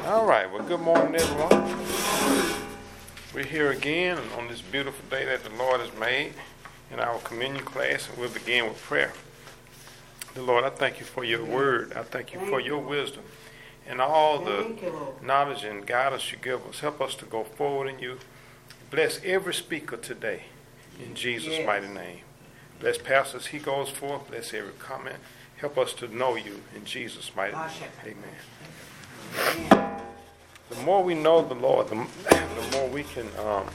All right, well, good morning, everyone. We're here again on this beautiful day that the Lord has made in our communion class, and we'll begin with prayer. The Lord, I thank you for your word. I thank you for your wisdom and all the knowledge and guidance you give us. Help us to go forward in you. Bless every speaker today in Jesus' mighty name. Bless Pastor as he goes forth. Bless every comment. Help us to know you in Jesus' mighty name. Amen. The more we know the Lord, the more we can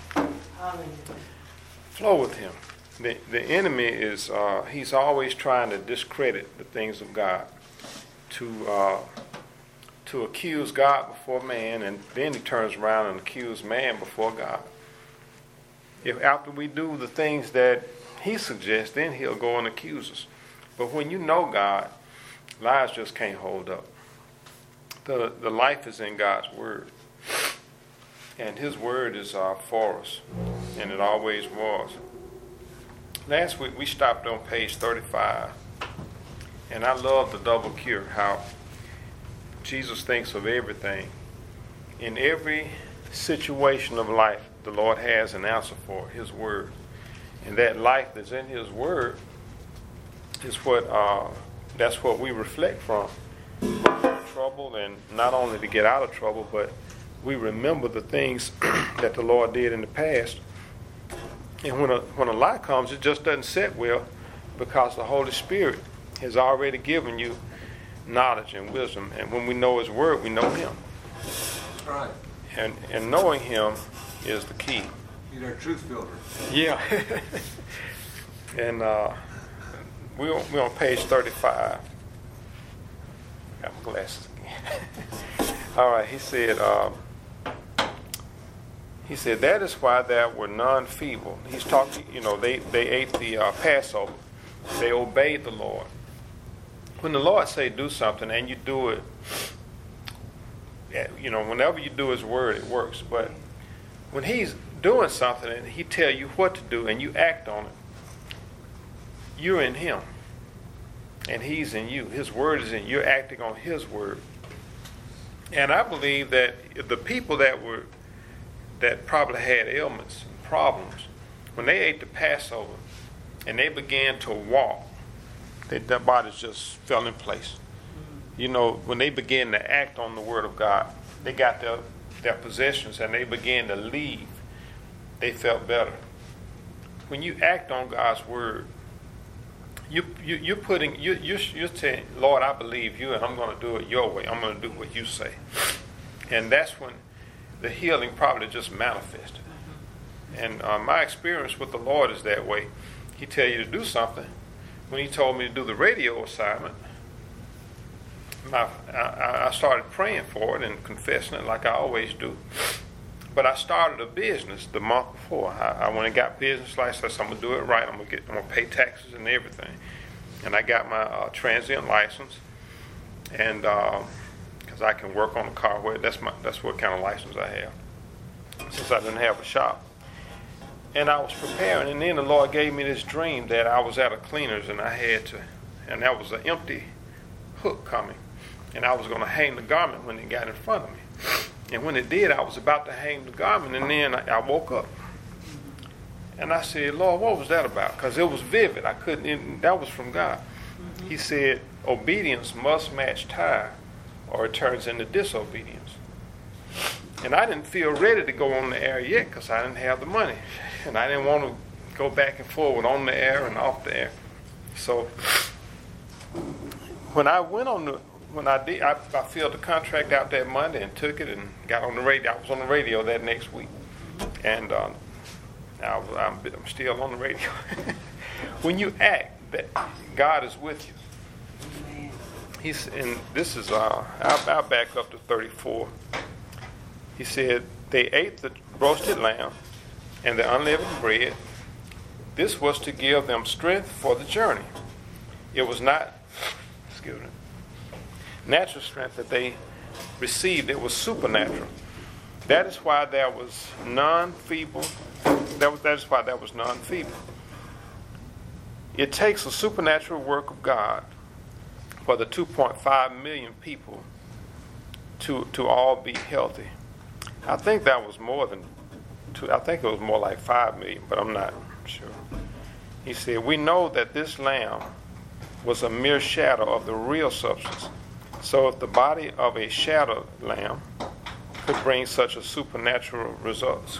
flow with him. The enemy is, he's always trying to discredit the things of God, to accuse God before man, and then he turns around and accuses man before God. If after we do the things that he suggests, then he'll go and accuse us. But when you know God, lies just can't hold up. The life is in God's word. And his word is for us. And it always was. Last week we stopped on page 35. And I love the double cure, how Jesus thinks of everything. In every situation of life, the Lord has an answer for his word. And that life that's in his word is that's what we reflect from. Trouble, and not only to get out of trouble, but we remember the things that the Lord did in the past. And when a lie comes, it just doesn't sit well, because the Holy Spirit has already given you knowledge and wisdom. And when we know his word, we know him. Right. And knowing him is the key. He's our truth filter. Yeah. And we're on page 35. Got my glasses again. All right, he said, that is why there were none feeble. He's talking, they ate the Passover. They obeyed the Lord. When the Lord say do something and you do it, whenever you do his word, it works. But when he's doing something and he tell you what to do and you act on it, you're in him. And he's in you. His word is in you. You're acting on his word. And I believe that the people that probably had ailments and problems, when they ate the Passover and they began to walk, their bodies just fell in place. When they began to act on the word of God, they got their possessions and they began to leave. They felt better. When you act on God's word, you're saying, Lord, I believe you, and I'm going to do it your way. I'm going to do what you say. And that's when the healing probably just manifested. And my experience with the Lord is that way. He tell you to do something. When he told me to do the radio assignment, I started praying for it and confessing it like I always do. But I started a business the month before. I went and got business license. I'm gonna do it right. I'm gonna pay taxes and everything. And I got my transient license, and because I can work on the car. That's what kind of license I have, since I didn't have a shop. And I was preparing, and then the Lord gave me this dream that I was at a cleaner's, and and that was an empty hook coming, and I was gonna hang the garment when it got in front of me. And when it did, I was about to hang the garment, and then I woke up. And I said, Lord, what was that about? Because it was vivid. That was from God. Mm-hmm. He said, obedience must match time, or it turns into disobedience. And I didn't feel ready to go on the air yet, because I didn't have the money. And I didn't want to go back and forward on the air and off the air. So when I went when I did, I filled the contract out that Monday and took it and got on the radio. I was on the radio that next week, and I'm still on the radio. When you act, that God is with you. And this is I'll back up to 34. He said they ate the roasted lamb and the unleavened bread. This was to give them strength for the journey. It was not, natural strength that they received. It was supernatural. That is why there was none feeble. That is why there was none feeble. It takes a supernatural work of God for the 2.5 million people to all be healthy. I think that was more than two. I think it was more like 5 million, but I'm not sure. He said, we know that this lamb was a mere shadow of the real substance. So if the body of a shadow lamb could bring such supernatural results,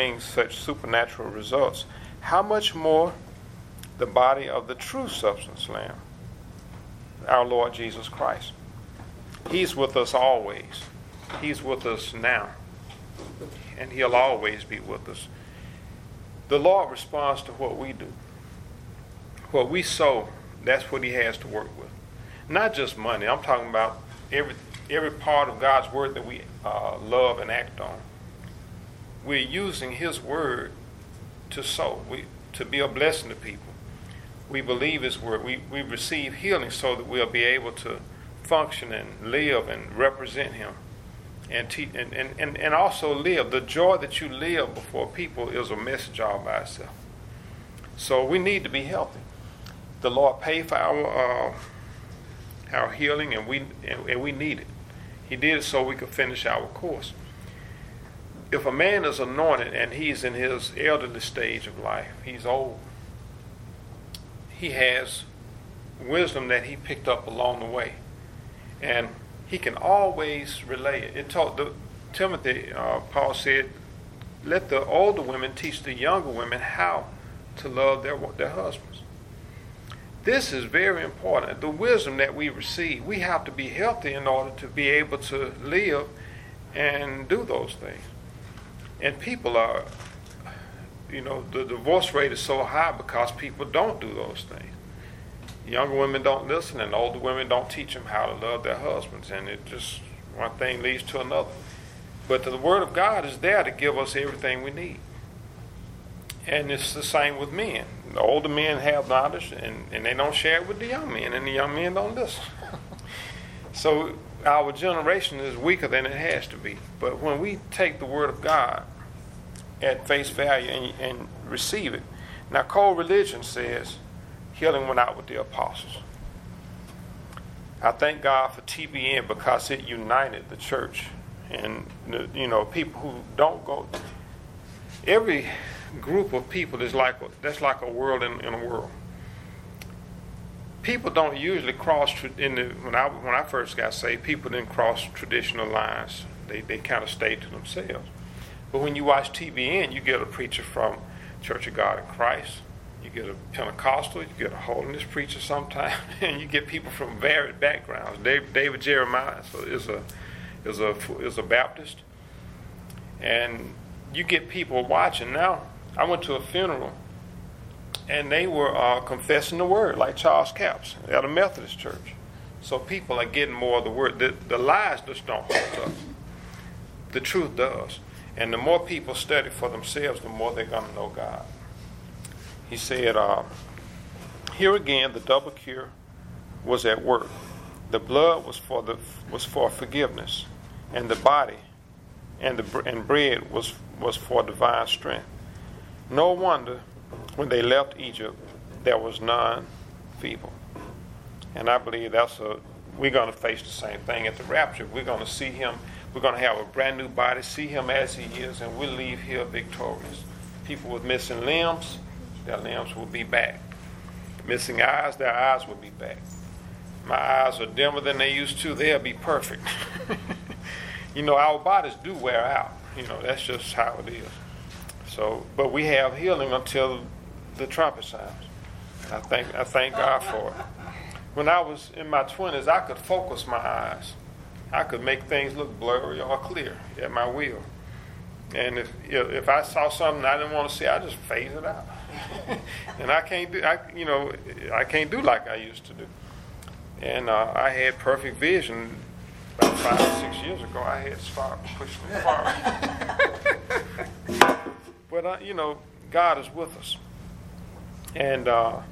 how much more the body of the true substance lamb, our Lord Jesus Christ. He's with us always. He's with us now. And he'll always be with us. The Lord responds to what we do. What we sow, that's what he has to work with. Not just money. I'm talking about every part of God's word that we love and act on. We're using his word to sow, to be a blessing to people. We believe his word. We receive healing so that we'll be able to function and live and represent him. And also live. The joy that you live before people is a message all by itself. So we need to be healthy. The Lord paid for our healing, and we need it. He did it so we could finish our course. If a man is anointed and he's in his elderly stage of life, he's old, he has wisdom that he picked up along the way. And he can always relay it. It taught Timothy, Paul said, let the older women teach the younger women how to love their husbands. This is very important. The wisdom that we receive, we have to be healthy in order to be able to live and do those things. And people are, the divorce rate is so high because people don't do those things. Younger women don't listen, and older women don't teach them how to love their husbands, and it just, one thing leads to another. But the Word of God is there to give us everything we need. And it's the same with men. The older men have knowledge, and they don't share it with the young men, and the young men don't listen. So our generation is weaker than it has to be. But when we take the Word of God at face value and receive it, now co-religion says, healing went out with the apostles. I thank God for TBN because it united the church. And, people who don't go, every group of people is that's like a world in a world. People don't usually cross, when I first got saved, people didn't cross traditional lines. They kind of stayed to themselves. But when you watch TBN, you get a preacher from Church of God in Christ. You get a Pentecostal, you get a holiness preacher sometimes, and you get people from varied backgrounds. David Jeremiah is a Baptist, and you get people watching. Now, I went to a funeral, and they were confessing the word, like Charles Capps at a Methodist church. So people are getting more of the word. The lies just don't hold up. The truth does. And the more people study for themselves, the more they're going to know God. He said, here again, the double cure was at work. The blood was for forgiveness, and the body and bread was for divine strength. No wonder when they left Egypt, there was none feeble. And I believe we're going to face the same thing at the rapture. We're going to see him. We're going to have a brand new body, see him as he is, and we'll leave here victorious. People with missing limbs, their limbs will be back. Missing eyes, their eyes will be back. My eyes are dimmer than they used to. They'll be perfect. Our bodies do wear out. That's just how it is. So, but we have healing until the trumpet sounds. I thank God for it. When I was in my 20s, I could focus my eyes. I could make things look blurry or clear at my will. And if I saw something I didn't want to see, I just phase it out. And I can't do like I used to do. And I had perfect vision about 5 or 6 years ago. I had to push it far. But God is with us, and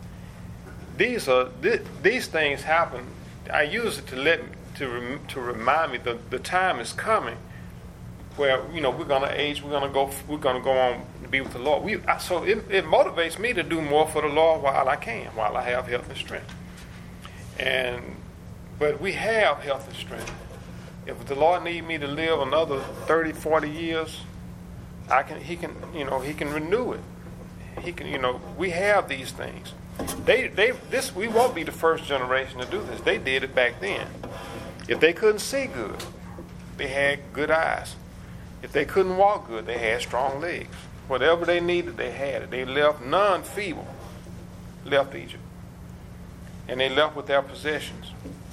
these things happen. I use it to remind me that the time is coming where we're going to age, we're going to go on to be with the Lord. So it motivates me to do more for the Lord while I have health and strength. But we have health and strength If the Lord need me to live another 30, 40 years, he can renew it. He can, we have these things. We won't be the first generation to do this. They did it back then. If they couldn't see good, they had good eyes. If they couldn't walk good, they had strong legs. Whatever they needed, they had it. They left none feeble, left Egypt. And they left with their possessions.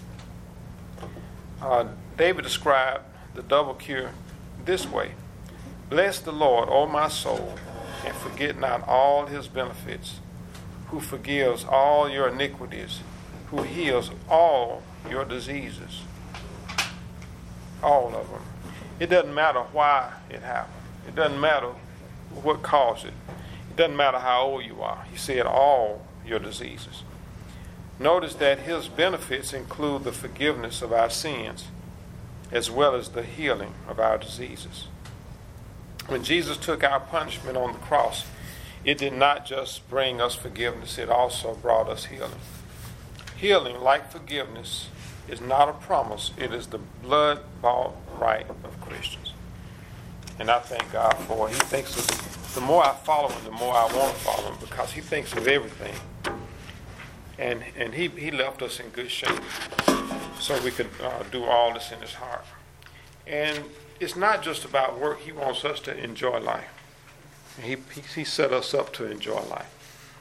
David described the double cure this way. Bless the Lord, O my soul, and forget not all his benefits, who forgives all your iniquities, who heals all your diseases. All of them. It doesn't matter why it happened. It doesn't matter what caused it. It doesn't matter how old you are. He said all your diseases. Notice that his benefits include the forgiveness of our sins as well as the healing of our diseases. When Jesus took our punishment on the cross, it did not just bring us forgiveness, it also brought us healing. Healing, like forgiveness, is not a promise, it is the blood-bought right of Christians. And I thank God for it. He thinks of, the more I follow him, the more I want to follow him, because he thinks of everything. And he left us in good shape so we could do all this in his heart. And it's not just about work. He wants us to enjoy life. He set us up to enjoy life.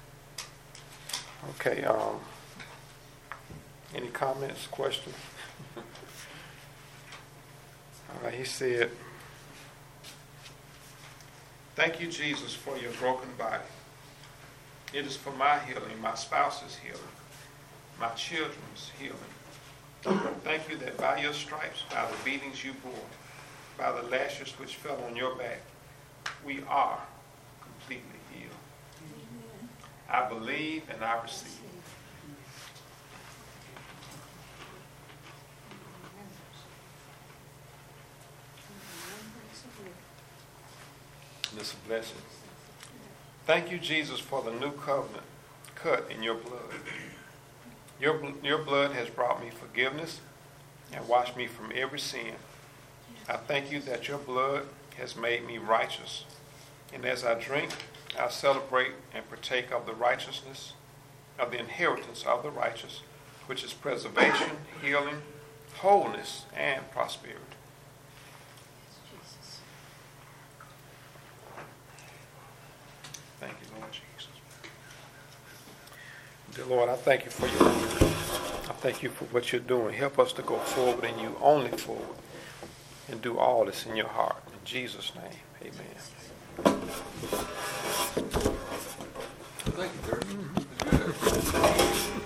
Okay. Any comments, questions? He said, thank you, Jesus, for your broken body. It is for my healing, my spouse's healing, my children's healing. Thank you that by your stripes, by the beatings you bore, by the lashes which fell on your back, we are completely healed. I believe and I receive. This is a blessing. Thank you, Jesus, for the new covenant cut in your blood. Your blood has brought me forgiveness and washed me from every sin. I thank you that your blood has made me righteous. And as I drink, I celebrate and partake of the righteousness, of the inheritance of the righteous, which is preservation, healing, wholeness, and prosperity. Thank you, Lord Jesus. Dear Lord, I thank you for your word. I thank you for what you're doing. Help us to go forward in you, only forward, and do all this in your heart. In Jesus' name, amen. Thank you, Dirk. Good.